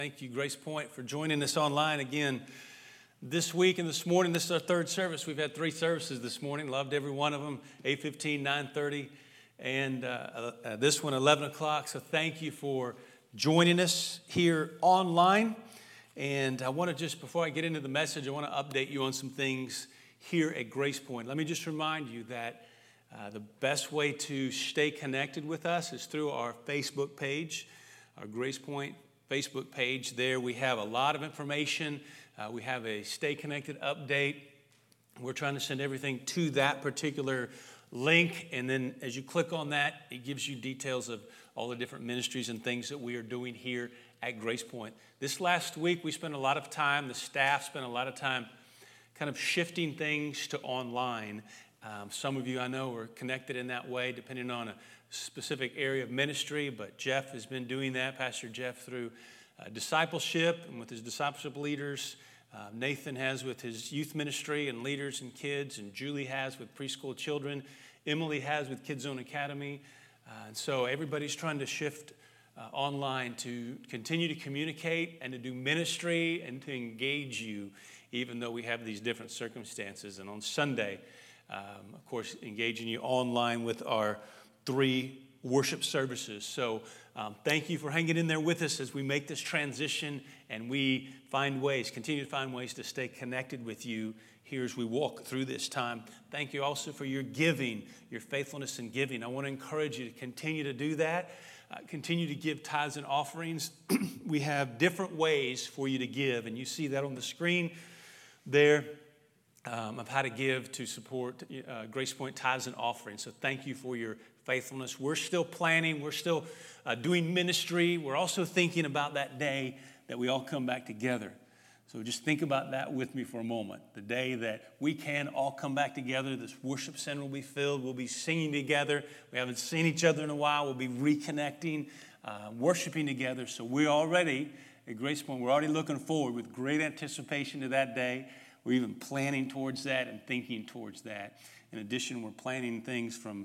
Thank you, Grace Point, for joining us online again this week and this morning. This is our third service. We've had 3 services this morning. Loved every one of them, 8:15, 9:30, and this one, 11 o'clock. So thank you for joining us here online. And I want to just, before I get into the message, I want to update you on some things here at Grace Point. Let me just remind you that the best way to stay connected with us is through our Facebook page, our Grace Point Facebook page. There we have a lot of information. We have a Stay Connected update. We're trying to send everything to that particular link. And then as you click on that, it gives you details of all the different ministries and things that we are doing here at Grace Point. This last week, we spent a lot of time, the staff spent a lot of time kind of shifting things to online. Some of you I know are connected in that way, depending on a specific area of ministry, but Jeff has been doing that, Pastor Jeff, through discipleship and with his discipleship leaders. Nathan has with his youth ministry and leaders and kids, and Julie has with preschool children. Emily has with Kids Zone Academy. And so everybody's trying to shift online to continue to communicate and to do ministry and to engage you, even though we have these different circumstances. And on Sunday, of course, engaging you online with our 3 worship services. So thank you for hanging in there with us as we make this transition and we continue to find ways to stay connected with you here as we walk through this time. Thank you also for your giving, your faithfulness in giving. I want to encourage you to continue to do that. Continue to give tithes and offerings. We have different ways for you to give, and you see that on the screen there. Of how to give to support Grace Point tithes and offerings. So thank you for your faithfulness. We're still planning. We're still doing ministry. We're also thinking about that day that we all come back together. So just think about that with me for a moment. The day that we can all come back together. This worship center will be filled. We'll be singing together. We haven't seen each other in a while. We'll be reconnecting, worshiping together. So we're already, at Grace Point, we're already looking forward with great anticipation to that day. We're even planning towards that and thinking towards that. In addition, we're planning things from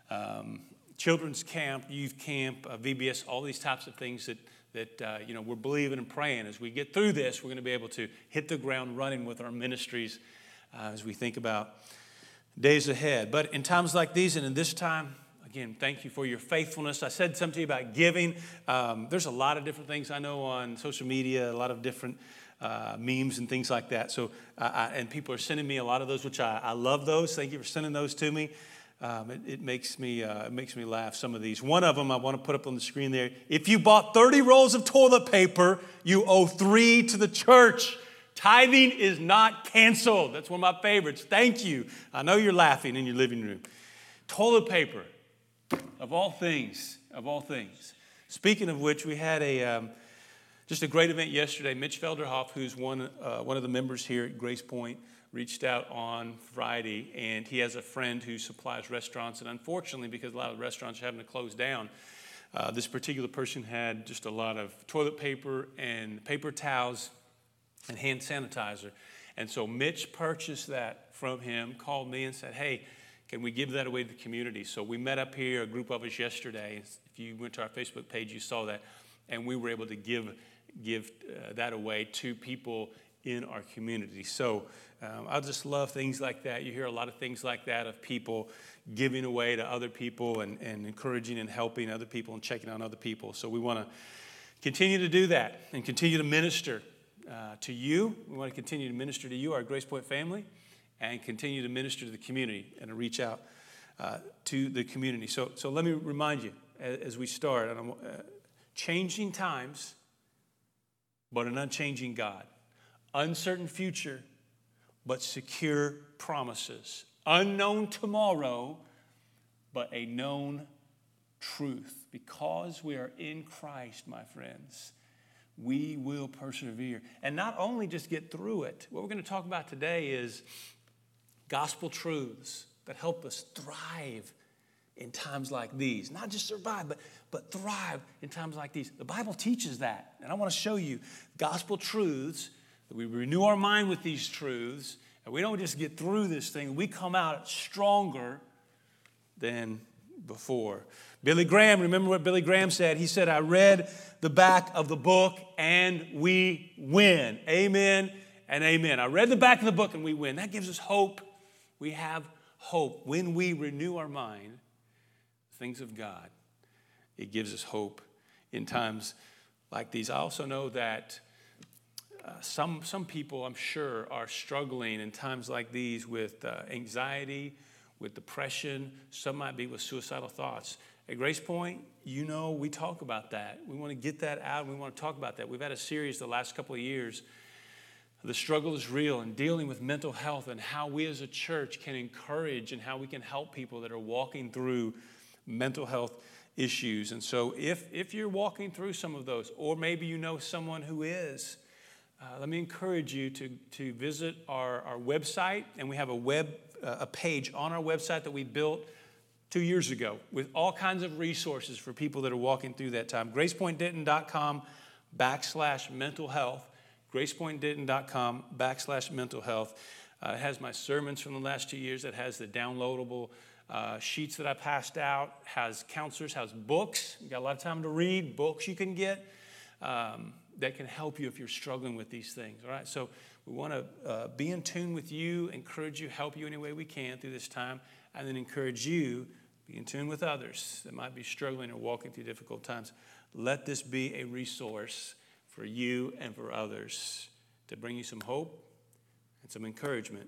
children's camp, youth camp, VBS, all these types of things that we're believing and praying. As we get through this, we're going to be able to hit the ground running with our ministries as we think about days ahead. But in times like these and in this time, again, thank you for your faithfulness. I said something to you about giving. There's a lot of different things I know on social media, a lot of different memes and things like that. So, and people are sending me a lot of those, which I love those. Thank you for sending those to me. It makes me laugh, some of these. One of them I want to put up on the screen there. If you bought 30 rolls of toilet paper, you owe 3 to the church. Tithing is not canceled. That's one of my favorites. Thank you. I know you're laughing in your living room. Toilet paper, of all things. Speaking of which, we had just a great event yesterday. Mitch Felderhoff, who's one of the members here at Grace Point, reached out on Friday, and he has a friend who supplies restaurants. And unfortunately, because a lot of restaurants are having to close down, this particular person had just a lot of toilet paper and paper towels and hand sanitizer. And so Mitch purchased that from him, called me and said, hey, can we give that away to the community? So we met up here, a group of us yesterday. If you went to our Facebook page, you saw that. And we were able to give that away to people in our community. So I just love things like that. You hear a lot of things like that of people giving away to other people and encouraging and helping other people and checking on other people. So we want to continue to do that and continue to minister to you. We want to continue to minister to you, our Grace Point family, and continue to minister to the community and to reach out to the community. So let me remind you as we start, changing times, but an unchanging God. Uncertain future, but secure promises. Unknown tomorrow, but a known truth. Because we are in Christ, my friends, we will persevere. And not only just get through it. What we're going to talk about today is gospel truths that help us thrive in times like these. Not just survive, but thrive in times like these. The Bible teaches that. And I want to show you gospel truths, that we renew our mind with these truths, and we don't just get through this thing. We come out stronger than before. Billy Graham, remember what Billy Graham said? He said, I read the back of the book and we win. Amen and amen. I read the back of the book and we win. That gives us hope. We have hope. When we renew our mind, things of God, it gives us hope in times like these. I also know that some people, I'm sure, are struggling in times like these with anxiety, with depression. Some might be with suicidal thoughts. At Grace Point, we talk about that. We want to get that out. We want to talk about that. We've had a series the last couple of years. The struggle is real, and dealing with mental health and how we as a church can encourage and how we can help people that are walking through mental health issues. And so if you're walking through some of those, or maybe you know someone who is, let me encourage you to visit our website. And we have a page on our website that we built 2 years ago with all kinds of resources for people that are walking through that time. GracePointDenton.com/mental health. GracePointDenton.com/mental health. It has my sermons from the last 2 years. It has the downloadable sheets that I passed out. Has counselors, has books. You got a lot of time to read. Books you can get that can help you if you're struggling with these things. All right. So we want to be in tune with you, encourage you, help you any way we can through this time, and then encourage you be in tune with others that might be struggling or walking through difficult times. Let this be a resource for you and for others to bring you some hope and some encouragement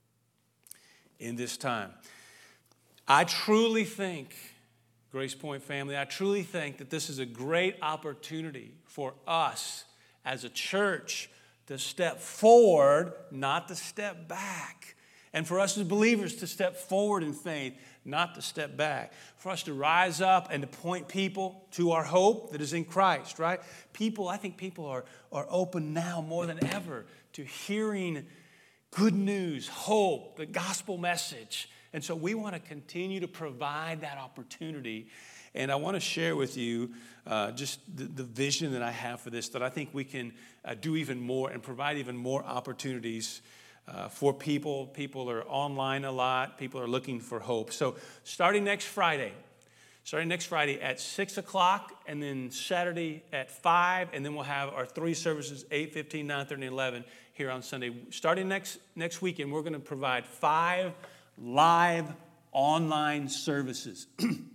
in this time. I truly think, Grace Point family, I truly think that this is a great opportunity for us as a church to step forward, not to step back. And for us as believers to step forward in faith, not to step back. For us to rise up and to point people to our hope that is in Christ, right? I think people are open now more than ever to hearing good news, hope, the gospel message. And so we want to continue to provide that opportunity. And I want to share with you just the vision that I have for this, that I think we can do even more and provide even more opportunities for people. People are online a lot. People are looking for hope. So starting next Friday at 6 o'clock, and then Saturday at 5, and then we'll have our 3 services, 8:15, 9:30, and 11 here on Sunday. Starting next weekend, we're going to provide 5 live online services.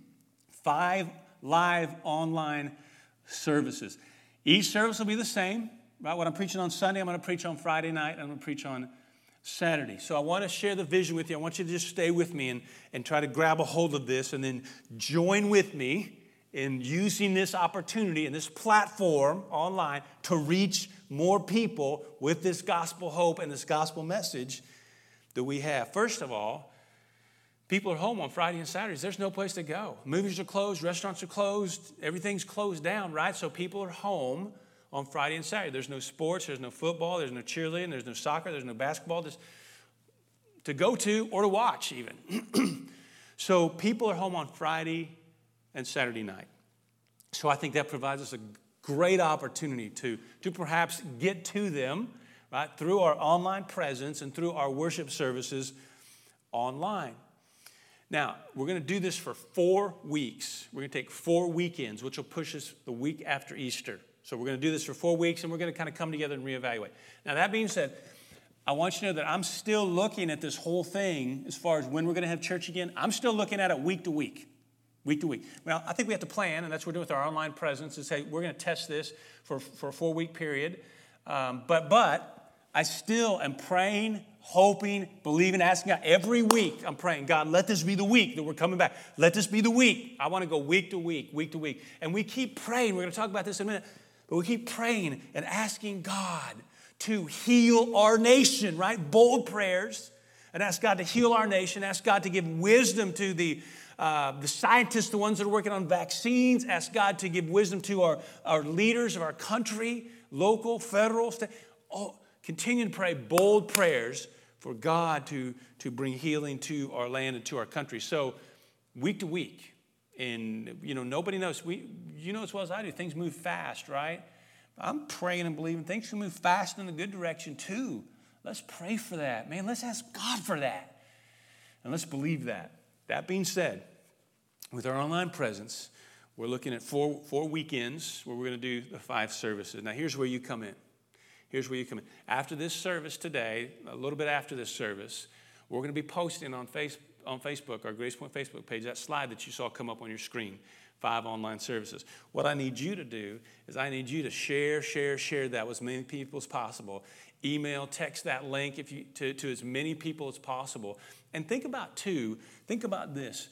5 live online services. Each service will be the same, right? What I'm preaching on Sunday, I'm going to preach on Friday night. I'm going to preach on Saturday. So I want to share the vision with you. I want you to just stay with me and try to grab a hold of this and then join with me in using this opportunity and this platform online to reach more people with this gospel hope and this gospel message that we have. First of all, people are home on Friday and Saturdays. There's no place to go. Movies are closed. Restaurants are closed. Everything's closed down, right? So people are home on Friday and Saturday. There's no sports. There's no football. There's no cheerleading. There's no soccer. There's no basketball to go to or to watch even. So people are home on Friday and Saturday night. So I think that provides us a great opportunity to perhaps get to them, right, through our online presence and through our worship services online. Now, we're going to do this for 4 weeks. We're going to take 4 weekends, which will push us the week after Easter. So we're going to do this for 4 weeks, and we're going to kind of come together and reevaluate. Now, that being said, I want you to know that I'm still looking at this whole thing as far as when we're going to have church again. I'm still looking at it week to week. Week to week. Well, I think we have to plan, and that's what we're doing with our online presence, is say we're going to test this for a 4-week period. But I still am praying, hoping, believing, asking God. Every week I'm praying, God, let this be the week that we're coming back. Let this be the week. I want to go week to week, week to week. And we keep praying. We're going to talk about this in a minute. But we keep praying and asking God to heal our nation, right? Bold prayers. And ask God to heal our nation. Ask God to give wisdom to the scientists, the ones that are working on vaccines. Ask God to give wisdom to our leaders of our country, local, federal, state. Continue to pray bold prayers for God to bring healing to our land and to our country. So week to week, and nobody knows. You know as well as I do, things move fast, right? I'm praying and believing things can move fast in the good direction too. Let's pray for that, man. Let's ask God for that, and let's believe that. That being said, with our online presence, we're looking at four weekends where we're going to do the 5 services. Now, here's where you come in. Here's where you come in. After this service today, a little bit after this service, we're going to be posting on Facebook, our Grace Point Facebook page, that slide that you saw come up on your screen, 5 online services. What I need you to do is I need you to share that with as many people as possible. Email, text that link to as many people as possible. And think about this.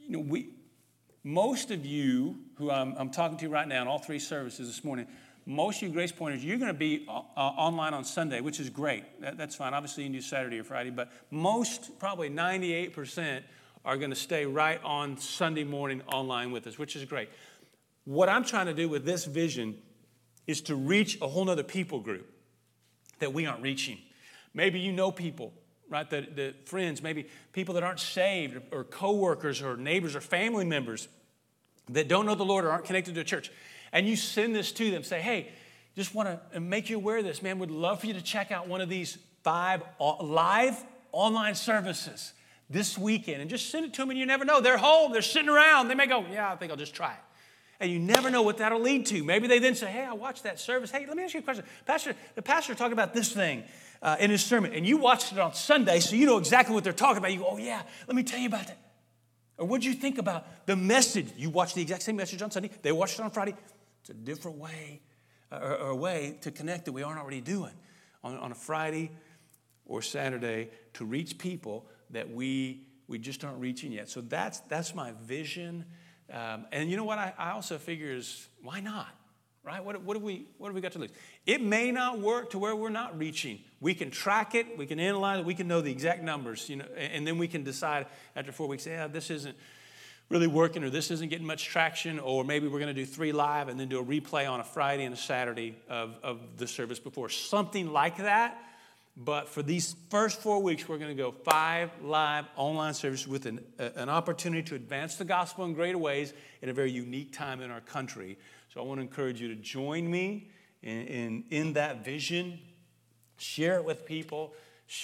Most of you who I'm talking to right now in all 3 services this morning, most of you Grace Pointers, you're going to be online on Sunday, which is great. That's fine. Obviously, you can do Saturday or Friday, but most, probably 98%, are going to stay right on Sunday morning online with us, which is great. What I'm trying to do with this vision is to reach a whole other people group that we aren't reaching. Maybe you know people, right, the friends, maybe people that aren't saved or coworkers or neighbors or family members that don't know the Lord or aren't connected to a church. And you send this to them, say, hey, just want to make you aware of this, man. Would love for you to check out one of these 5 live online services this weekend. And just send it to them, and you never know. They're home. They're sitting around. They may go, yeah, I think I'll just try it. And you never know what that'll lead to. Maybe they then say, hey, I watched that service. Hey, let me ask you a question. The pastor talked about this thing in his sermon, and you watched it on Sunday, so you know exactly what they're talking about. You go, oh, yeah, let me tell you about that. Or what did you think about the message? You watched the exact same message on Sunday. They watched it on Friday. It's a different way, or a way to connect that we aren't already doing on a Friday or Saturday to reach people that we just aren't reaching yet. So that's my vision. And you know what I also figure is, why not? Right? What have we got to lose? It may not work to where we're not reaching. We can track it, we can analyze it, we can know the exact numbers, and then we can decide after 4 weeks, yeah, this isn't really working, or this isn't getting much traction, or maybe we're going to do 3 live and then do a replay on a Friday and a Saturday of the service before. Something like that. But for these first 4 weeks, we're going to go 5 live online services with an opportunity to advance the gospel in greater ways in a very unique time in our country. So I want to encourage you to join me in that vision. Share it with people.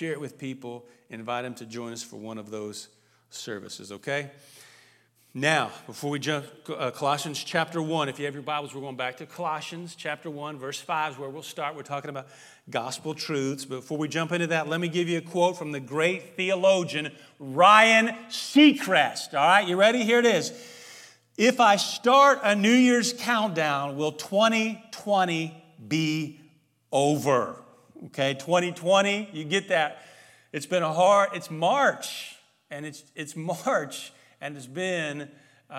Invite them to join us for one of those services, okay? Now, before we jump, Colossians chapter 1, if you have your Bibles, we're going back to Colossians chapter 1, verse 5 is where we'll start. We're talking about gospel truths. But before we jump into that, let me give you a quote from the great theologian Ryan Seacrest. All right, you ready? Here it is. If I start a New Year's countdown, will 2020 be over? Okay, 2020, you get that. It's March, and it's March. And it's been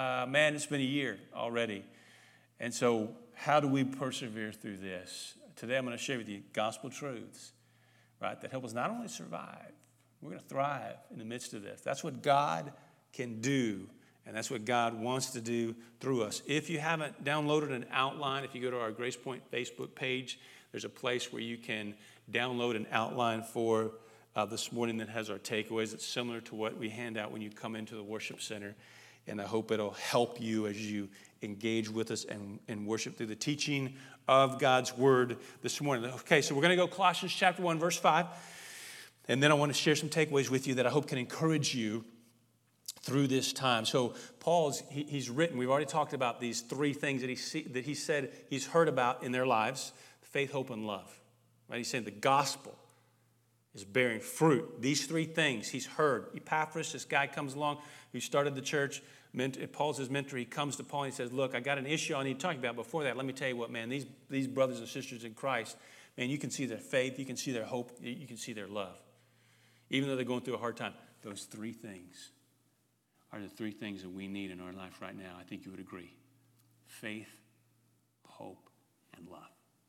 a year already. And so how do we persevere through this? Today I'm going to share with you gospel truths, right, that help us not only survive, we're going to thrive in the midst of this. That's what God can do, and that's what God wants to do through us. If you haven't downloaded an outline, if you go to our Grace Point Facebook page, there's a place where you can download an outline for this morning that has our takeaways. It's similar to what we hand out when you come into the worship center, and I hope it'll help you as you engage with us and worship through the teaching of God's Word this morning. Okay, so we're going to go Colossians chapter 1, verse 5, and then I want to share some takeaways with you that I hope can encourage you through this time. So he's written, we've already talked about these 3 things that he said he's heard about in their lives: faith, hope, and love. Right? He's saying the gospel is bearing fruit. These 3 things he's heard. Epaphras, this guy comes along who started the church. Paul's his mentor. He comes to Paul and he says, look, I got an issue I need to talk about. Before that, let me tell you what, man, these brothers and sisters in Christ, man, you can see their faith, you can see their hope, you can see their love. Even though they're going through a hard time, those 3 things are the 3 things that we need in our life right now. I think you would agree. Faith, hope, and love.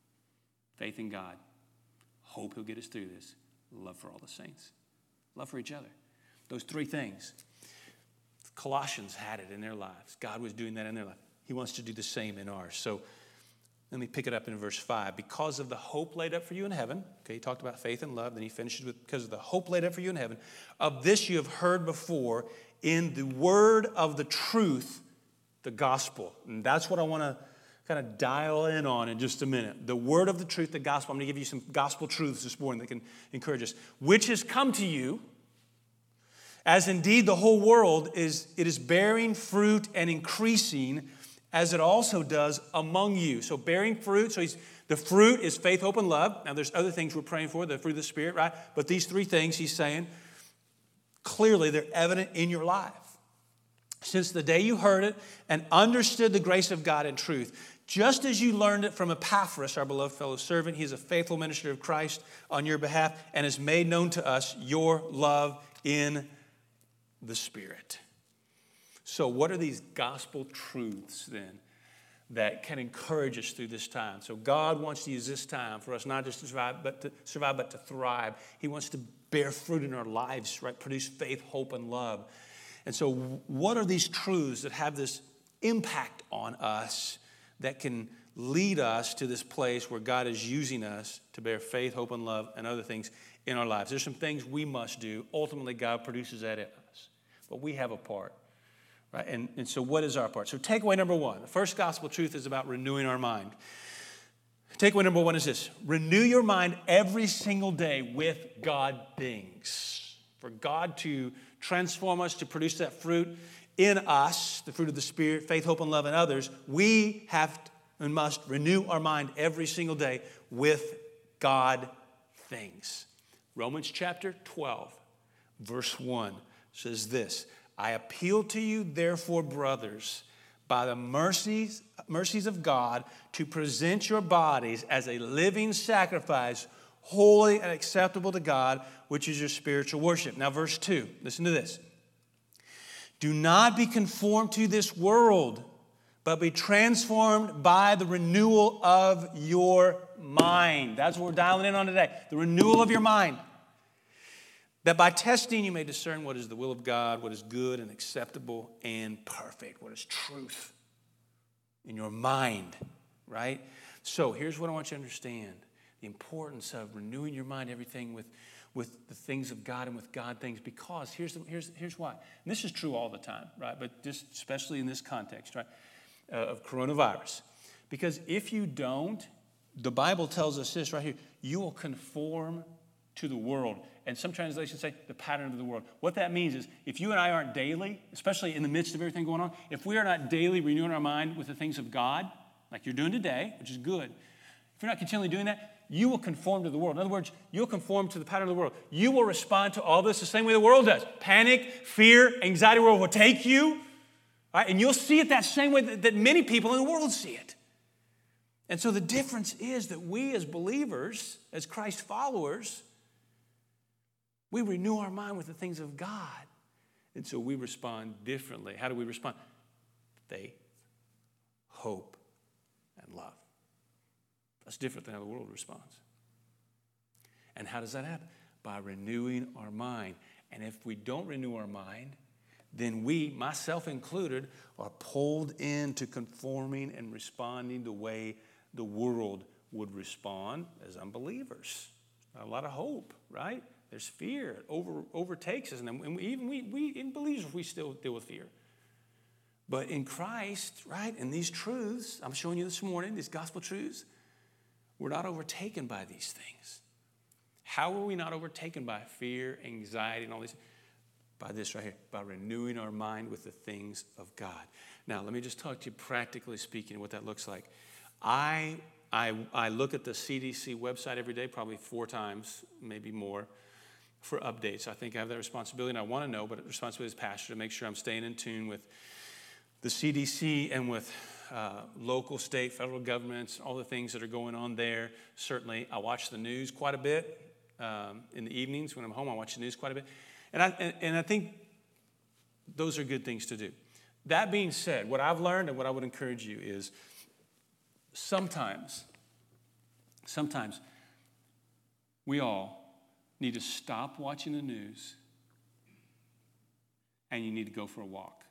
Faith in God. Hope he'll get us through this. Love for all the saints. Love for each other. Those 3 things. Colossians had it in their lives. God was doing that in their life. He wants to do the same in ours. So let me pick it up in verse 5. Because of the hope laid up for you in heaven. Okay, he talked about faith and love. Then he finishes with, because of the hope laid up for you in heaven. Of this you have heard before in the word of the truth, the gospel. And that's what I want to kind of dial in on in just a minute. The word of the truth, the gospel. I'm going to give you some gospel truths this morning that can encourage us. Which has come to you, As indeed the whole world is bearing fruit and increasing, as it also does among you. So bearing fruit, the fruit is faith, hope, and love. Now there's other things we're praying for, the fruit of the Spirit, right? But these three things he's saying, clearly they're evident in your life. Since the day you heard it and understood the grace of God in truth, just as you learned it from Epaphras, our beloved fellow servant, he is a faithful minister of Christ on your behalf and has made known to us your love in the Spirit. So what are these gospel truths then that can encourage us through this time? So God wants to use this time for us not just to survive, but to thrive. He wants to bear fruit in our lives, right? Produce faith, hope, and love. And so what are these truths that have this impact on us that can lead us to this place where God is using us to bear faith, hope, and love and other things in our lives? There's some things we must do. Ultimately, God produces that in us. But we have a part, right? And so what is our part? So takeaway number one, the first gospel truth is about renewing our mind. Takeaway number one is this: renew your mind every single day with God things. For God to transform us, to produce that fruit in us, the fruit of the Spirit, faith, hope, and love in others, we have and must renew our mind every single day with God things. Romans chapter 12, verse 1 says this: I appeal to you, therefore, brothers, by the mercies of God, to present your bodies as a living sacrifice, holy and acceptable to God, which is your spiritual worship. Now, verse 2, listen to this. Do not be conformed to this world, but be transformed by the renewal of your mind. That's what we're dialing in on today. The renewal of your mind. That by testing you may discern what is the will of God, what is good and acceptable and perfect, what is truth in your mind, right? So here's what I want you to understand. The importance of renewing your mind, everything with the things of God and with God things, because here's why. And this is true all the time, right? But just especially in this context, right, of coronavirus. Because if you don't, the Bible tells us this right here, you will conform to the world. And some translations say the pattern of the world. What that means is if you and I aren't daily, especially in the midst of everything going on, if we are not daily renewing our mind with the things of God, like you're doing today, which is good, if you're not continually doing that, you will conform to the world. In other words, you'll conform to the pattern of the world. You will respond to all this the same way the world does. Panic, fear, anxiety will take you. Right? And you'll see it that same way that many people in the world see it. And so the difference is that we as believers, as Christ followers, we renew our mind with the things of God. And so we respond differently. How do we respond? Faith, hope, and love. That's different than how the world responds. And how does that happen? By renewing our mind. And if we don't renew our mind, then we, myself included, are pulled into conforming and responding the way the world would respond as unbelievers. Not a lot of hope, right? There's fear. It overtakes us. And we in believers, we still deal with fear. But in Christ, right, and these truths, I'm showing you this morning, these gospel truths, we're not overtaken by these things. How are we not overtaken by fear, anxiety, and all these? By this right here, by renewing our mind with the things of God. Now, let me just talk to you practically speaking what that looks like. I look at the CDC website every day, probably 4 times, maybe more, for updates. I think I have that responsibility, and I want to know, but the responsibility as pastor to make sure I'm staying in tune with the CDC and with local, state, federal governments, all the things that are going on there. Certainly, I watch the news quite a bit. In the evenings when I'm home, I watch the news quite a bit. And I think those are good things to do. That being said, what I've learned and what I would encourage you is sometimes we all need to stop watching the news and you need to go for a walk.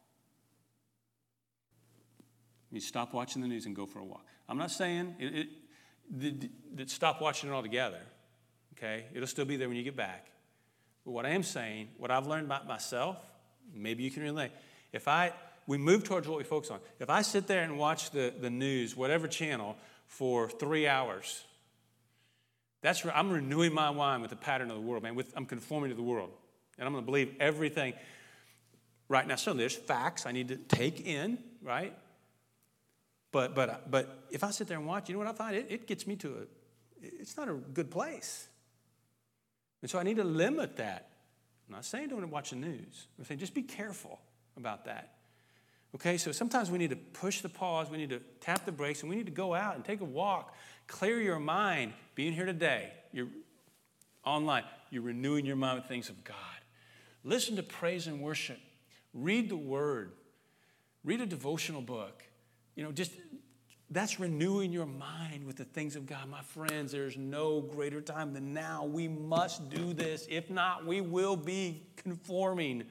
You stop watching the news and go for a walk. I'm not saying that stop watching it altogether, okay? It'll still be there when you get back. But what I am saying, what I've learned about myself, maybe you can relate. We move towards what we focus on. If I sit there and watch the news, whatever channel, for 3 hours, I'm renewing my mind with the pattern of the world, man. I'm conforming to the world. And I'm going to believe everything. Right now, so there's facts I need to take in, right? But if I sit there and watch, you know what I find? It gets me to it's not a good place. And so I need to limit that. I'm not saying don't watch the news. I'm saying just be careful about that. Okay, so sometimes we need to push the pause, we need to tap the brakes, and we need to go out and take a walk, clear your mind. Being here today, you're online, you're renewing your mind with things of God. Listen to praise and worship. Read the Word. Read a devotional book. Just that's renewing your mind with the things of God. My friends, there's no greater time than now. We must do this. If not, we will be conforming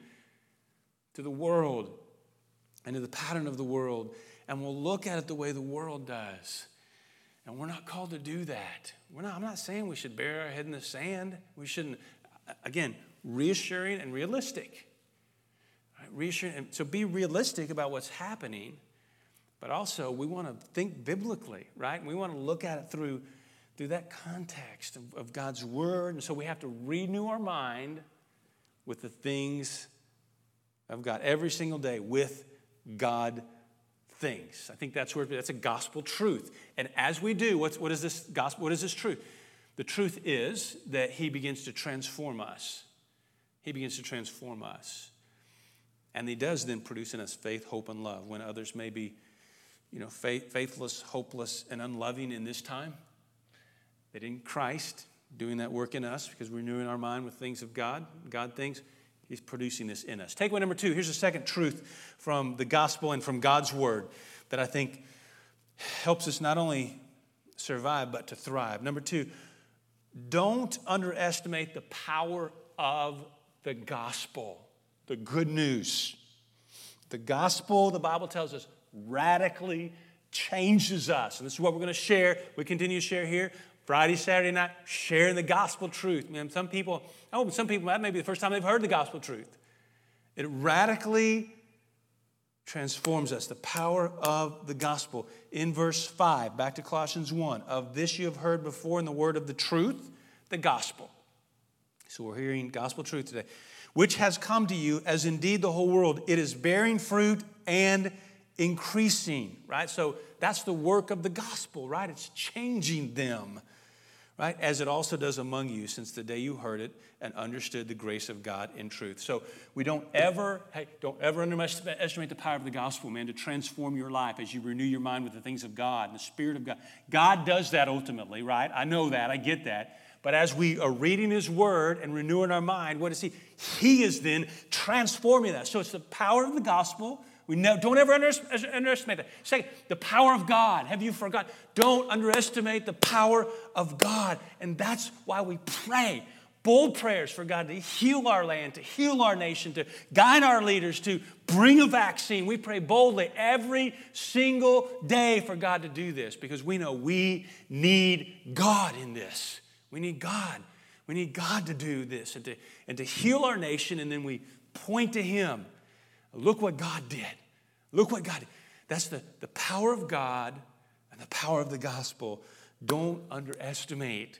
to the world and to the pattern of the world, and we'll look at it the way the world does. And we're not called to do that. I'm not saying we should bury our head in the sand. We shouldn't. Again, reassuring and realistic. Right? Reassuring, and so be realistic about what's happening, but also we want to think biblically, right? We want to look at it through that context of God's Word, and so we have to renew our mind with the things of God every single day with God things. I think that's a gospel truth. And as we do, what is this gospel? What is this truth? The truth is that He begins to transform us. He begins to transform us. And He does then produce in us faith, hope, and love when others may be, faithless, hopeless, and unloving in this time. That in Christ, doing that work in us because we're renewing our mind with things of God things, He's producing this in us. Takeaway number 2, here's a second truth from the gospel and from God's Word that I think helps us not only survive but to thrive. Number 2, don't underestimate the power of the gospel, the good news. The gospel, the Bible tells us, radically changes us. And this is what we're going to share. We continue to share here. Friday, Saturday night, sharing the gospel truth. Man, some people, that may be the first time they've heard the gospel truth. It radically transforms us. The power of the gospel. In verse 5, back to Colossians 1, of this you have heard before in the word of the truth, the gospel. So we're hearing gospel truth today. Which has come to you as indeed the whole world. It is bearing fruit and increasing, right? So that's the work of the gospel, right? It's changing them. Right? As it also does among you since the day you heard it and understood the grace of God in truth. So we don't ever underestimate the power of the gospel, man, to transform your life as you renew your mind with the things of God and the Spirit of God. God does that ultimately, right? I know that. I get that. But as we are reading His Word and renewing our mind, what is He? He is then transforming that. So it's the power of the gospel. Don't ever underestimate that. Second, the power of God. Have you forgotten? Don't underestimate the power of God. And that's why we pray bold prayers for God to heal our land, to heal our nation, to guide our leaders, to bring a vaccine. We pray boldly every single day for God to do this because we know we need God in this. We need God. We need God to do this and to heal our nation, and then we point to Him. Look what God did. Look what God did. That's the power of God and the power of the gospel. Don't underestimate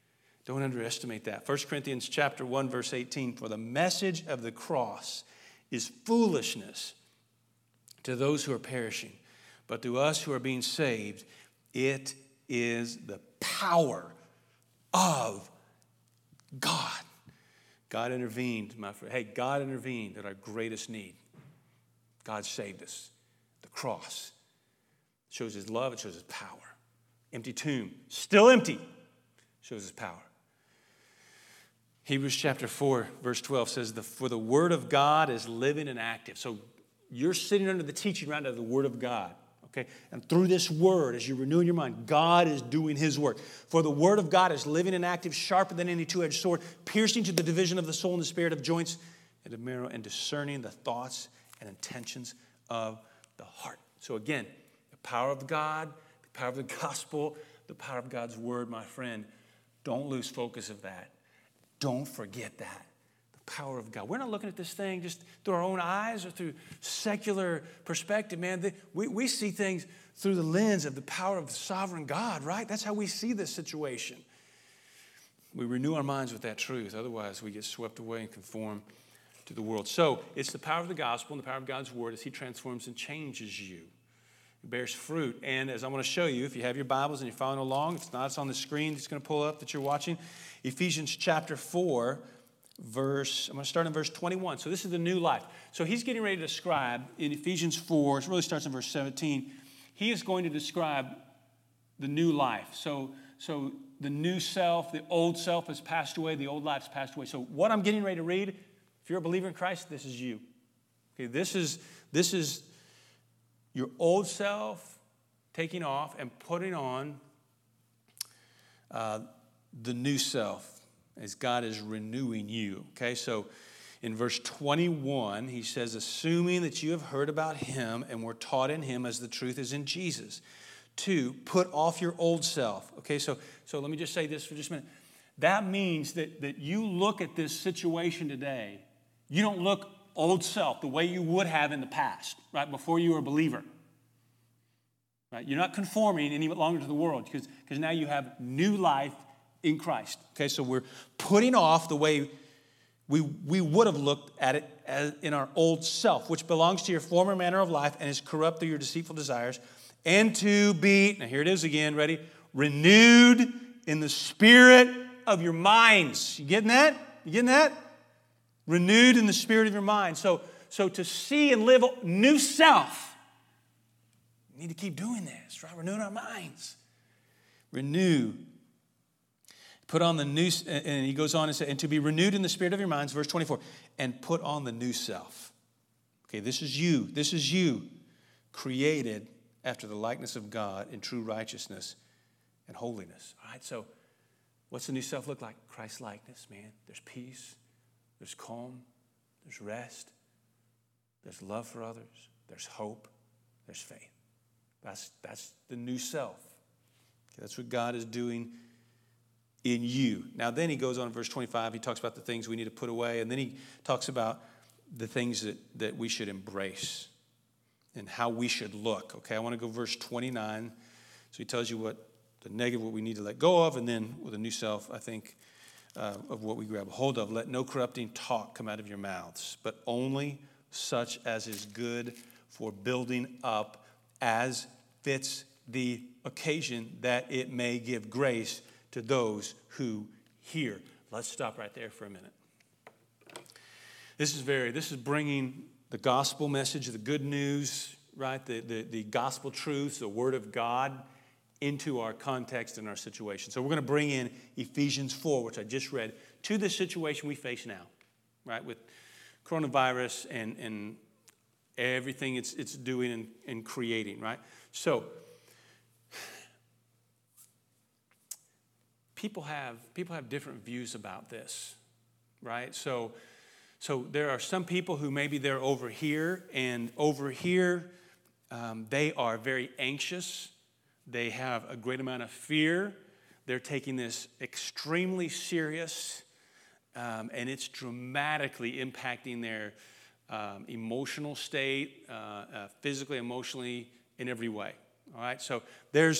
that. 1 Corinthians chapter 1, verse 18, for the message of the cross is foolishness to those who are perishing, but to us who are being saved, it is the power of God. God intervened, my friend. Hey, God intervened at our greatest need. God saved us. The cross shows His love. It shows His power. Empty tomb, still empty, shows His power. Hebrews chapter 4, verse 12 says, for the word of God is living and active. So you're sitting under the teaching right now of the word of God. Okay? And through this word, as you're renewing your mind, God is doing His work. For the word of God is living and active, sharper than any two-edged sword, piercing to the division of the soul and the spirit, of joints and the marrow, and discerning the thoughts and intentions of the heart. So again, the power of God, the power of the gospel, the power of God's word, my friend. Don't lose focus of that. Don't forget that. The power of God. We're not looking at this thing just through our own eyes or through secular perspective, man. We see things through the lens of the power of the sovereign God, right? That's how we see this situation. We renew our minds with that truth. Otherwise, we get swept away and conform to the world. So it's the power of the gospel and the power of God's word as he transforms and changes you. It bears fruit. And as I want to show you, if you have your Bibles and you're following along, if not, it's on the screen. It's going to pull up that you're watching. Ephesians chapter 4, I'm going to start in verse 21. So this is the new life. So he's getting ready to describe in Ephesians 4, it really starts in verse 17. He is going to describe the new life. So the new self, the old self has passed away, the old life's passed away. So what I'm getting ready to read, if you're a believer in Christ, this is you. Okay, this is your old self taking off and putting on the new self as God is renewing you. Okay, so in verse 21, he says, assuming that you have heard about him and were taught in him as the truth is in Jesus. 2, put off your old self. Okay, so let me just say this for just a minute. That means that you look at this situation today, you don't look old self the way you would have in the past, right, before you were a believer. Right? You're not conforming any longer to the world because now you have new life in Christ. Okay, so we're putting off the way we would have looked at it as in our old self, which belongs to your former manner of life and is corrupt through your deceitful desires, and to be, now here it is again, ready? Renewed in the spirit of your minds. You getting that? You getting that? Renewed in the spirit of your mind. So to see and live a new self, we need to keep doing this, right? Renewing our minds. Renew. Put on the new, and he goes on and says, and to be renewed in the spirit of your minds, verse 24, and put on the new self. Okay, this is you, created after the likeness of God in true righteousness and holiness. All right, so what's the new self look like? Christ-likeness, man. There's peace, there's calm, there's rest, there's love for others, there's hope, there's faith. That's the new self. Okay, that's what God is doing in you. Now then he goes on in verse 25, he talks about the things we need to put away, and then he talks about the things that we should embrace and how we should look. Okay, I want to go verse 29. So he tells you what the negative, what we need to let go of, and then with a new self, I think, of what we grab hold of. Let no corrupting talk come out of your mouths, but only such as is good for building up as fits the occasion, that it may give grace to those who hear. Let's stop right there for a minute. This is bringing the gospel message, the good news, right? The gospel truths, the word of God into our context and our situation. So we're going to bring in Ephesians 4, which I just read, to the situation we face now, right? With coronavirus and everything it's doing and creating, right? So people have different views about this, right? So there are some people who maybe they're over here, and over here they are very anxious. They have a great amount of fear. They're taking this extremely serious, and it's dramatically impacting their emotional state, physically, emotionally, in every way. All right, so there's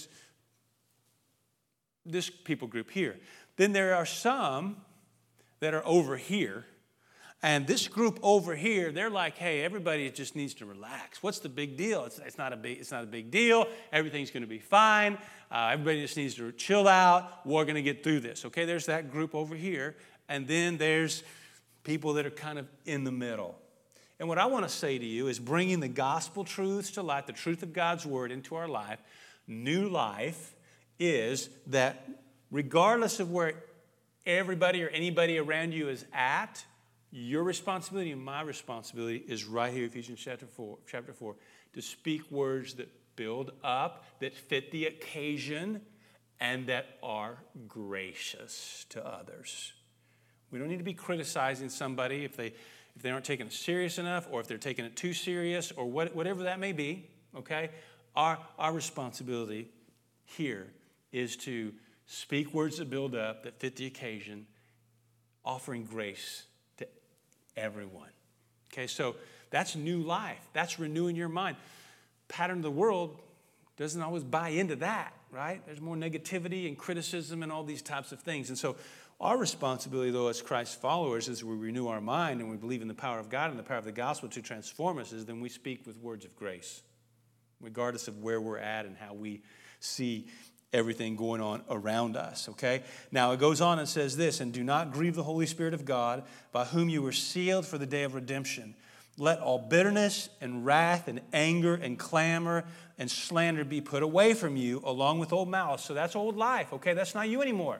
this people group here. Then there are some that are over here. And this group over here, they're like, hey, everybody just needs to relax. What's the big deal? It's not a big deal. Everything's going to be fine. Everybody just needs to chill out. We're going to get through this. Okay, there's that group over here. And then there's people that are kind of in the middle. And what I want to say to you is bringing the gospel truths to light, the truth of God's word into our life. New life is that regardless of where everybody or anybody around you is at, your responsibility and my responsibility is right here, Ephesians chapter 4, to speak words that build up, that fit the occasion, and that are gracious to others. We don't need to be criticizing somebody if they aren't taking it serious enough, or if they're taking it too serious, or whatever that may be, okay? Our responsibility here is to speak words that build up, that fit the occasion, offering grace to everyone. Okay, so that's new life. That's renewing your mind. Pattern of the world doesn't always buy into that, right? There's more negativity and criticism and all these types of things. And so our responsibility, though, as Christ's followers, as we renew our mind and we believe in the power of God and the power of the gospel to transform us, is then we speak with words of grace, regardless of where we're at and how we see everything going on around us, okay? Now, it goes on and says this, and do not grieve the Holy Spirit of God, by whom you were sealed for the day of redemption. Let all bitterness and wrath and anger and clamor and slander be put away from you, along with old malice. So that's old life, okay? That's not you anymore.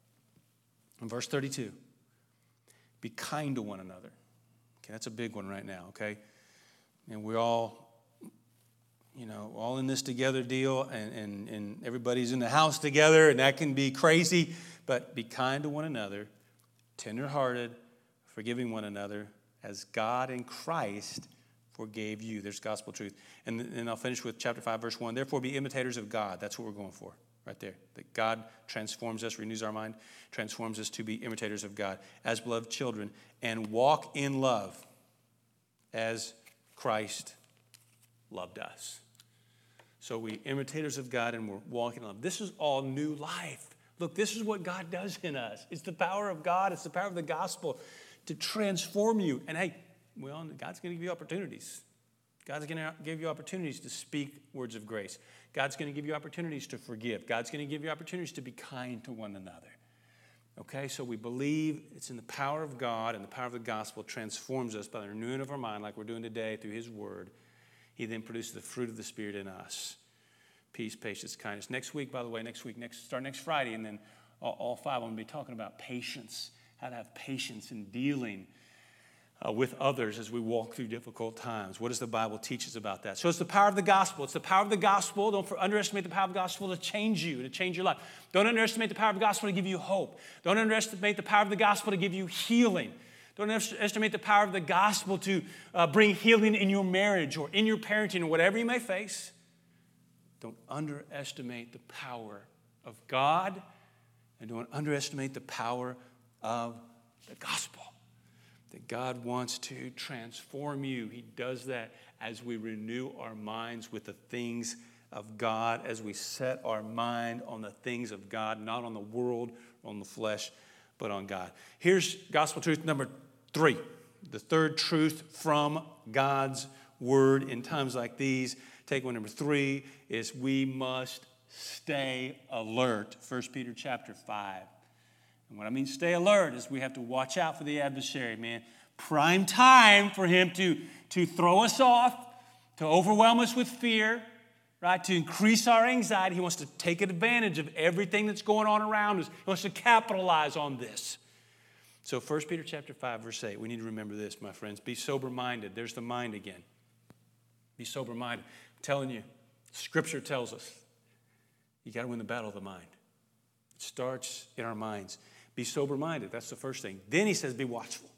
In verse 32, be kind to one another. Okay, that's a big one right now, okay? And we're all, all in this together deal, and everybody's in the house together, and that can be crazy. But be kind to one another, tenderhearted, forgiving one another, as God in Christ forgave you. There's gospel truth. And I'll finish with chapter 5, verse 1. Therefore, be imitators of God. That's what we're going for. Right there, that God transforms us, renews our mind, transforms us to be imitators of God as beloved children, and walk in love as Christ loved us. So we imitators of God and we're walking in love. This is all new life. Look, this is what God does in us. It's the power of God. It's the power of the gospel to transform you. And hey, God's going to give you opportunities. God's going to give you opportunities to speak words of grace. God's going to give you opportunities to forgive. God's going to give you opportunities to be kind to one another. Okay, so we believe it's in the power of God, and the power of the gospel transforms us by the renewing of our mind, like we're doing today through his word. He then produces the fruit of the Spirit in us. Peace, patience, kindness. Next week, by the way, start next Friday, and then all 5 I'm going to be talking about patience, how to have patience in dealing with others as we walk through difficult times. What does the Bible teach us about that? So it's the power of the gospel. It's the power of the gospel. Don't underestimate the power of the gospel to change you, to change your life. Don't underestimate the power of the gospel to give you hope. Don't underestimate the power of the gospel to give you healing. Don't underestimate the power of the gospel to bring healing in your marriage or in your parenting or whatever you may face. Don't underestimate the power of God, and don't underestimate the power of the gospel. That God wants to transform you. He does that as we renew our minds with the things of God, as we set our mind on the things of God, not on the world, on the flesh, but on God. Here's gospel truth number 3. The third truth from God's word in times like these. Takeaway number 3 is we must stay alert. 1 Peter chapter 5. And what I mean stay alert is we have to watch out for the adversary, man. Prime time for him to throw us off, to overwhelm us with fear, right? To increase our anxiety. He wants to take advantage of everything that's going on around us. He wants to capitalize on this. So 1 Peter chapter 5, verse 8, we need to remember this, my friends. Be sober-minded. There's the mind again. Be sober-minded. I'm telling you, Scripture tells us you got to win the battle of the mind. It starts in our minds. Be sober-minded. That's the first thing. Then he says, be watchful.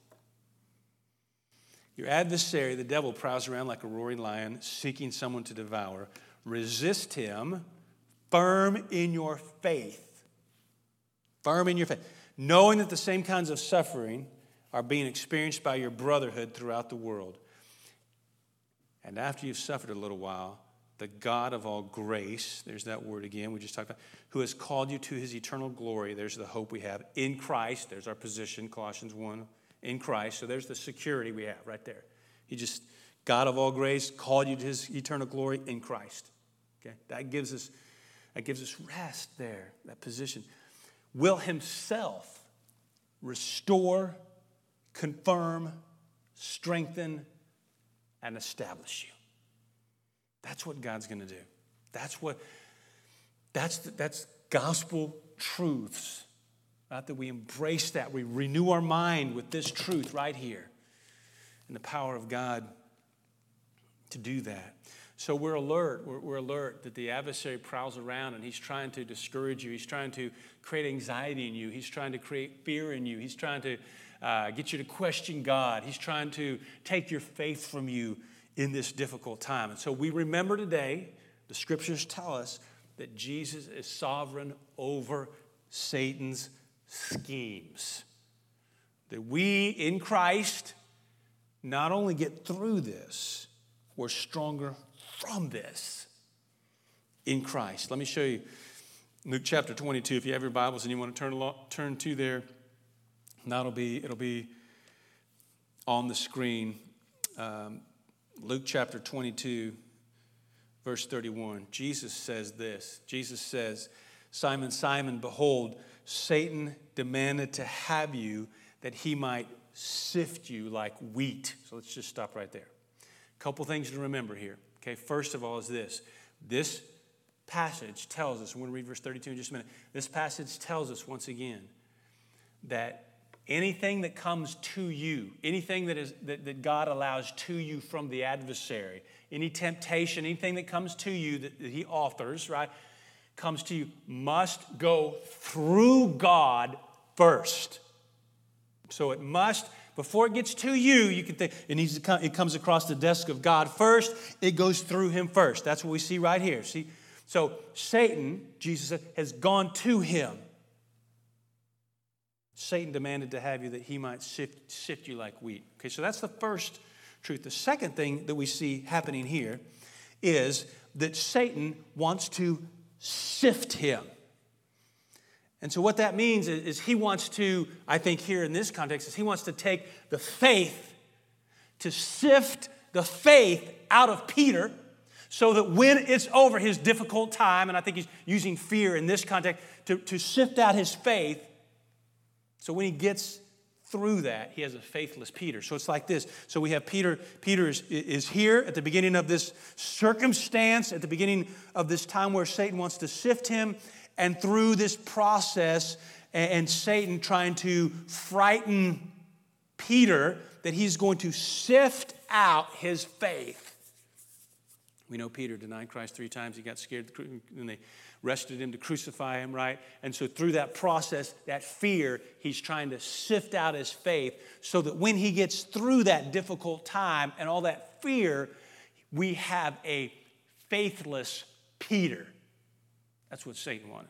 Your adversary, the devil, prowls around like a roaring lion, seeking someone to devour. Resist him, firm in your faith. Firm in your faith. Knowing that the same kinds of suffering are being experienced by your brotherhood throughout the world. And after you've suffered a little while, the God of all grace, there's that word again we just talked about, who has called you to his eternal glory. There's the hope we have in Christ. There's our position, Colossians 1, in Christ. So there's the security we have right there. God of all grace, called you to his eternal glory in Christ. Okay, that gives us rest there, that position. Will himself restore, confirm, strengthen, and establish you. That's what God's going to do. That's gospel truths. Not that we embrace that. We renew our mind with this truth right here. And the power of God to do that. So we're alert. We're alert that the adversary prowls around and he's trying to discourage you. He's trying to create anxiety in you. He's trying to create fear in you. He's trying to get you to question God. He's trying to take your faith from you in this difficult time. And so we remember today, the scriptures tell us that Jesus is sovereign over Satan's schemes. That we in Christ not only get through this, we're stronger from this. in Christ. Let me show you Luke chapter 22. If you have your Bibles and you want to turn to there, it'll be on the screen. Luke chapter 22, verse 31. Jesus says this. Jesus says, Simon, Simon, behold, Satan demanded to have you that he might sift you like wheat. So let's just stop right there. A couple things to remember here. Okay, first of all is this. This passage tells us, we're going to read verse 32 in just a minute. This passage tells us once again that anything that comes to you, anything that God allows to you from the adversary, any temptation, anything that comes to you that he authors, right, comes to you, must go through God first. So it must, before it gets to you, you can think it comes across the desk of God first. It goes through him first. That's what we see right here. See, so Satan, Jesus said, has gone to him. Satan demanded to have you that he might sift you like wheat. Okay, so that's the first truth. The second thing that we see happening here is that Satan wants to sift him. And so what that means is he wants to, I think here in this context, is he wants to take the faith, to sift the faith out of Peter so that when it's over his difficult time, and I think he's using fear in this context, to sift out his faith, so when he gets through that, he has a faithless Peter. So it's like this. So we have Peter. Peter is here at the beginning of this circumstance, at the beginning of this time where Satan wants to sift him. And through this process, and Satan trying to frighten Peter, that he's going to sift out his faith. We know Peter denied Christ 3 times. He got scared, and they arrested him to crucify him, right? And so through that process, that fear, he's trying to sift out his faith so that when he gets through that difficult time and all that fear, we have a faithless Peter. That's what Satan wanted.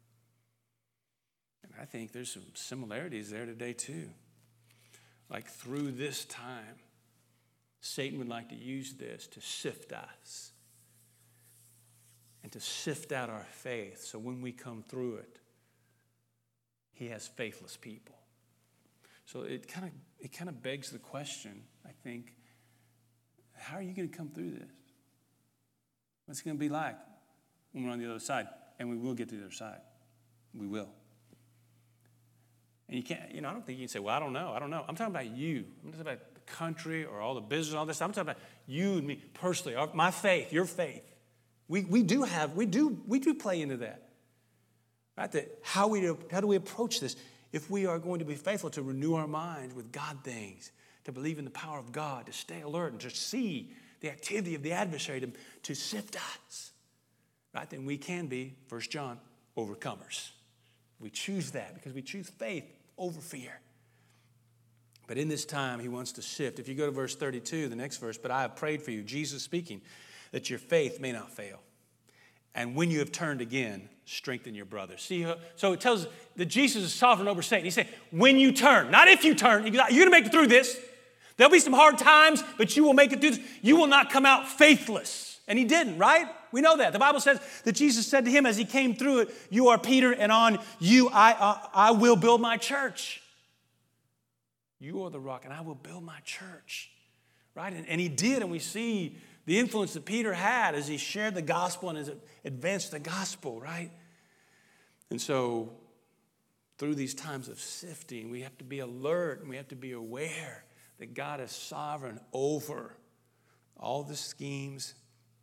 And I think there's some similarities there today too. Like through this time, Satan would like to use this to sift us and to sift out our faith. So when we come through it, he has faithless people. So it kind of begs the question, I think, how are you going to come through this? What's it going to be like when we're on the other side? And we will get to the other side. We will. And you can't, I don't think you can say, well, I don't know. I'm talking about you. I'm not talking about the country or all the business and all this. I'm talking about you and me personally. My faith, your faith. We do play into that. Right? That how do we approach this? If we are going to be faithful to renew our minds with God things, to believe in the power of God, to stay alert and to see the activity of the adversary to sift us. Right, then we can be, 1 John, overcomers. We choose that because we choose faith over fear. But in this time, he wants to sift. If you go to verse 32, the next verse, but I have prayed for you, Jesus speaking, that your faith may not fail. And when you have turned again, strengthen your brothers. See, so it tells us that Jesus is sovereign over Satan. He said, when you turn, not if you turn. You're going to make it through this. There'll be some hard times, but you will make it through this. You will not come out faithless. And he didn't, right? We know that. The Bible says that Jesus said to him as he came through it, you are Peter, and on you I will build my church. You are the rock, and I will build my church. Right? And he did, and we see the influence that Peter had as he shared the gospel and as advanced the gospel, right? And so through these times of sifting, we have to be alert, and we have to be aware that God is sovereign over all the schemes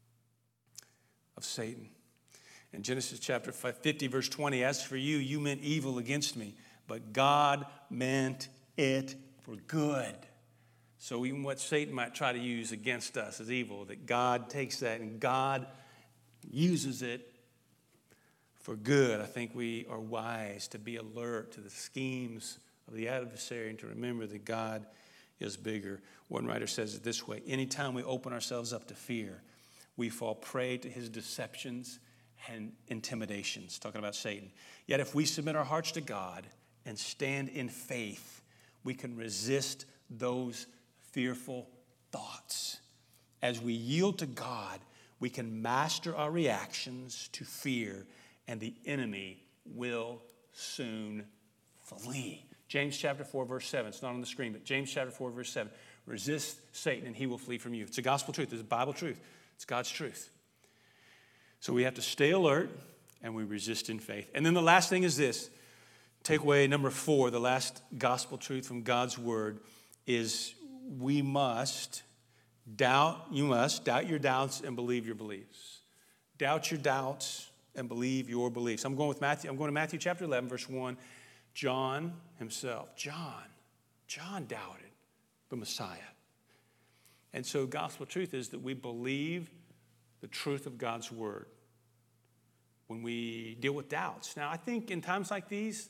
of Satan. In Genesis chapter 50, verse 20, as for you, you meant evil against me, but God meant it for good. So even what Satan might try to use against us as evil, that God takes that and God uses it for good. I think we are wise to be alert to the schemes of the adversary and to remember that God is bigger. One writer says it this way: anytime we open ourselves up to fear, we fall prey to his deceptions and intimidations, talking about Satan. Yet if we submit our hearts to God and stand in faith, we can resist those fearful thoughts. As we yield to God, we can master our reactions to fear, and the enemy will soon flee. James chapter 4, verse 7. It's not on the screen, but James chapter 4, verse 7. Resist Satan and he will flee from you. It's a gospel truth. It's a Bible truth. It's God's truth. So we have to stay alert and we resist in faith. And then the last thing is this. Takeaway number 4, the last gospel truth from God's word is you must doubt your doubts and believe your beliefs. Doubt your doubts and believe your beliefs. I'm going to Matthew chapter 11, verse 1. John himself, John doubted the Messiah. And so gospel truth is that we believe the truth of God's word when we deal with doubts. Now, I think in times like these,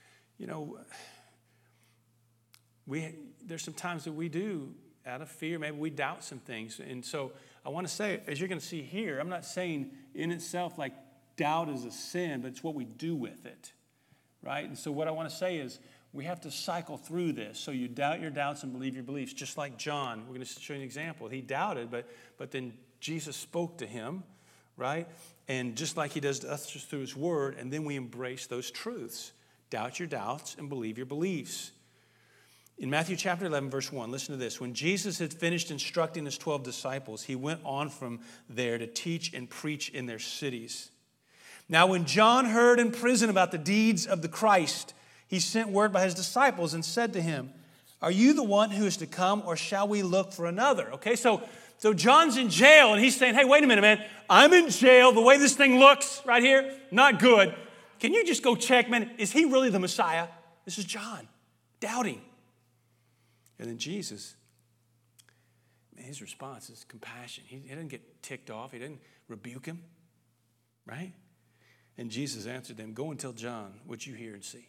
there's some times that we do, out of fear, maybe we doubt some things. And so I want to say, as you're going to see here, I'm not saying in itself like doubt is a sin, but it's what we do with it, right? And so what I want to say is we have to cycle through this. So you doubt your doubts and believe your beliefs, just like John. We're going to show you an example. He doubted, but then Jesus spoke to him, right? And just like he does to us just through his word, and then we embrace those truths. Doubt your doubts and believe your beliefs. In Matthew chapter 11, verse 1, listen to this. When Jesus had finished instructing his 12 disciples, he went on from there to teach and preach in their cities. Now, when John heard in prison about the deeds of the Christ, he sent word by his disciples and said to him, "Are you the one who is to come, or shall we look for another?" Okay, so John's in jail, and he's saying, "Hey, wait a minute, man. I'm in jail. The way this thing looks right here, not good. Can you just go check, man? Is he really the Messiah?" This is John, doubting. And then Jesus, man, his response is compassion. He doesn't get ticked off. He doesn't rebuke him, right? And Jesus answered them, "Go and tell John what you hear and see.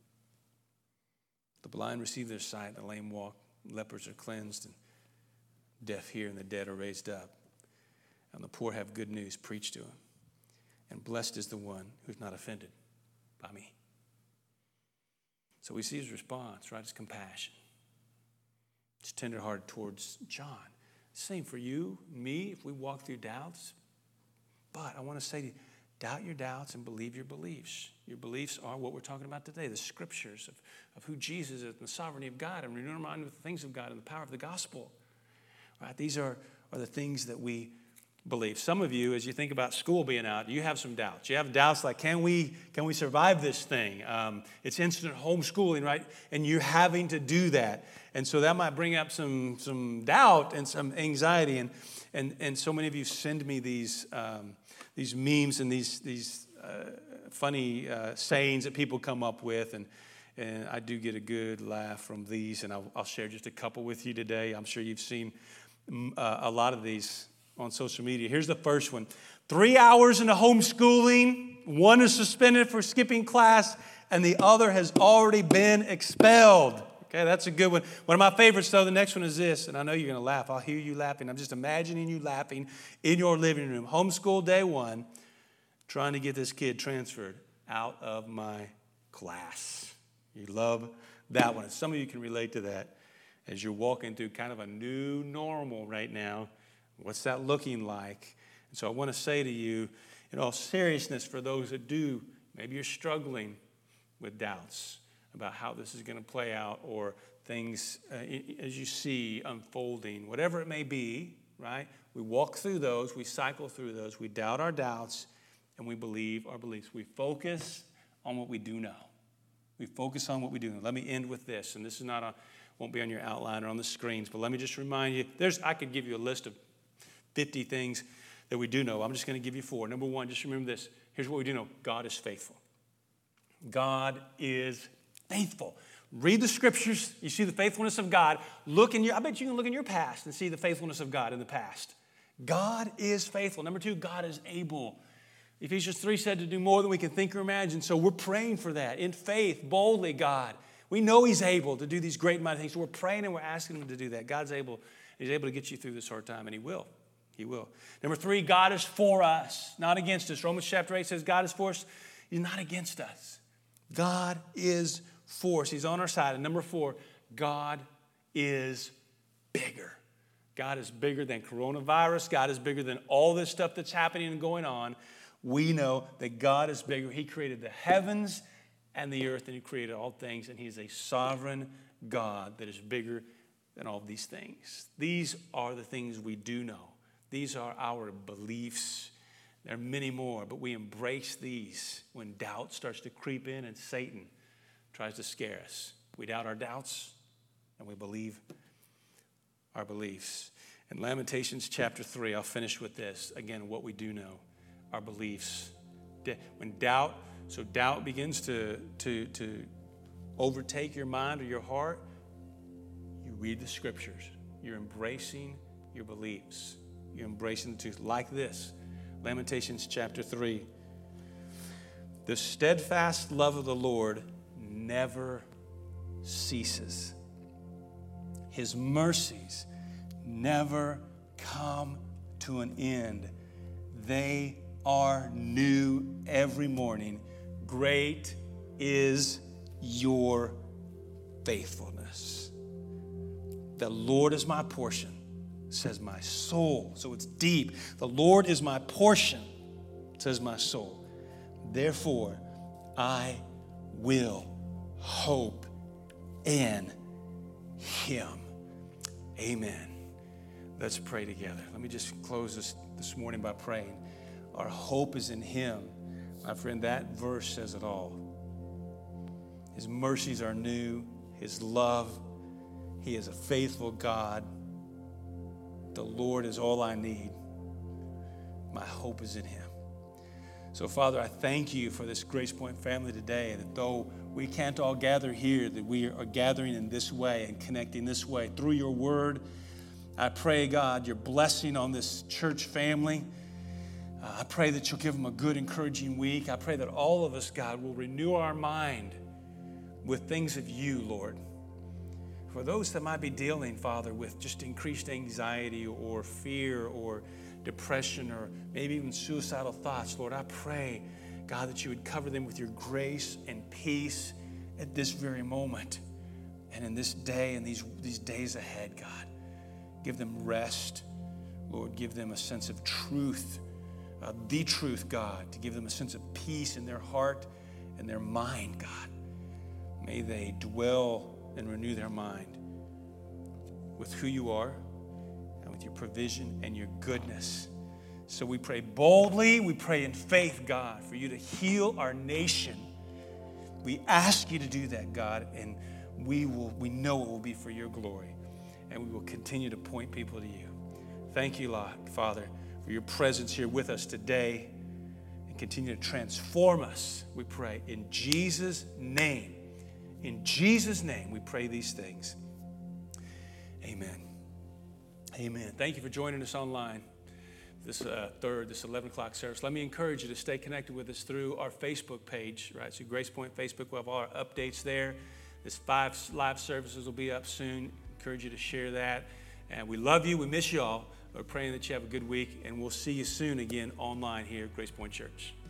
The blind receive their sight, the lame walk, lepers are cleansed, and deaf hear, and the dead are raised up. And the poor have good news preached to them. And blessed is the one who's not offended by me." So we see his response, right? It's compassion. It's tenderhearted towards John. Same for you, me, if we walk through doubts. But I want to say to you, doubt your doubts and believe your beliefs. Your beliefs are what we're talking about today, the scriptures of who Jesus is and the sovereignty of God, and renewing our mind with the things of God and the power of the gospel. Right? These are the things that we believe. Some of you, as you think about school being out, you have some doubts. You have doubts like, can we survive this thing? It's instant homeschooling, right? And you're having to do that. And so that might bring up some doubt and some anxiety. And so many of you send me these memes and these funny sayings that people come up with. And I do get a good laugh from these. And I'll share just a couple with you today. I'm sure you've seen a lot of these on social media. Here's the first one. 3 hours into homeschooling, one is suspended for skipping class, and the other has already been expelled. Okay, that's a good one. One of my favorites, though, the next one is this, and I know you're going to laugh. I'll hear you laughing. I'm just imagining you laughing in your living room. Homeschool day one, trying to get this kid transferred out of my class. You love that one. Some of you can relate to that as you're walking through kind of a new normal right now. What's that looking like? And so I want to say to you, in all seriousness, for those that do, maybe you're struggling with doubts about how this is going to play out, or things as you see unfolding, whatever it may be, right? We walk through those, we cycle through those, we doubt our doubts, and we believe our beliefs. We focus on what we do know. We focus on what we do know. Let me end with this, and this is won't be on your outline or on the screens, but let me just remind you, I could give you a list of 50 things that we do know. I'm just going to give you 4. Number 1, just remember this. Here's what we do know. God is faithful. God is faithful. Read the scriptures. You see the faithfulness of God. I bet you can look in your past and see the faithfulness of God in the past. God is faithful. Number 2, God is able. Ephesians 3 said to do more than we can think or imagine. So we're praying for that in faith, boldly, God. We know he's able to do these great and mighty things. So we're praying and we're asking him to do that. God's able. He's able to get you through this hard time, and he will. He will. Number 3, God is for us, not against us. Romans chapter 8 says God is for us. He's not against us. God is for us. He's on our side. And number 4, God is bigger. God is bigger than coronavirus. God is bigger than all this stuff that's happening and going on. We know that God is bigger. He created the heavens and the earth, and He created all things, and He is a sovereign God that is bigger than all of these things. These are the things we do know. These are our beliefs. There are many more, but we embrace these when doubt starts to creep in and Satan tries to scare us. We doubt our doubts, and we believe our beliefs. In Lamentations chapter 3, I'll finish with this. Again, what we do know, our beliefs. When doubt begins to overtake your mind or your heart, you read the scriptures. You're embracing your beliefs. You're embracing the truth. Like this, Lamentations chapter 3. The steadfast love of the Lord never ceases. His mercies never come to an end. They are new every morning. Great is your faithfulness. The Lord is my portion, says my soul. So it's deep. The Lord is my portion, says my soul. Therefore, I will hope in Him. Amen. Let's pray together. Let me just close this morning by praying. Our hope is in Him. My friend, that verse says it all. His mercies are new. His love. He is a faithful God. The Lord is all I need. My hope is in Him. So, Father, I thank You for this Grace Point family today, that though we can't all gather here, that we are gathering in this way and connecting this way through Your word. I pray, God, Your blessing on this church family. I pray that You'll give them a good, encouraging week. I pray that all of us, God, will renew our mind with things of You, Lord. For those that might be dealing, Father, with just increased anxiety or fear or depression or maybe even suicidal thoughts, Lord, I pray, God, that You would cover them with Your grace and peace at this very moment and in this day and these days ahead, God. Give them rest, Lord. Give them a sense of truth, the truth, God, to give them a sense of peace in their heart and their mind, God. May they dwell and renew their mind with who You are and with Your provision and Your goodness. So we pray boldly, we pray in faith, God, for You to heal our nation. We ask You to do that, God, and we know it will be for Your glory, and we will continue to point people to You. Thank You, Lord, Father, for Your presence here with us today, and continue to transform us, we pray, in Jesus' name. In Jesus' name, we pray these things. Amen. Amen. Thank you for joining us online this 11 o'clock service. Let me encourage you to stay connected with us through our Facebook page, right? So Grace Point Facebook, we'll have all our updates there. This 5 live services will be up soon. Encourage you to share that. And we love you. We miss you all. We're praying that you have a good week, and we'll see you soon again online here at Grace Point Church.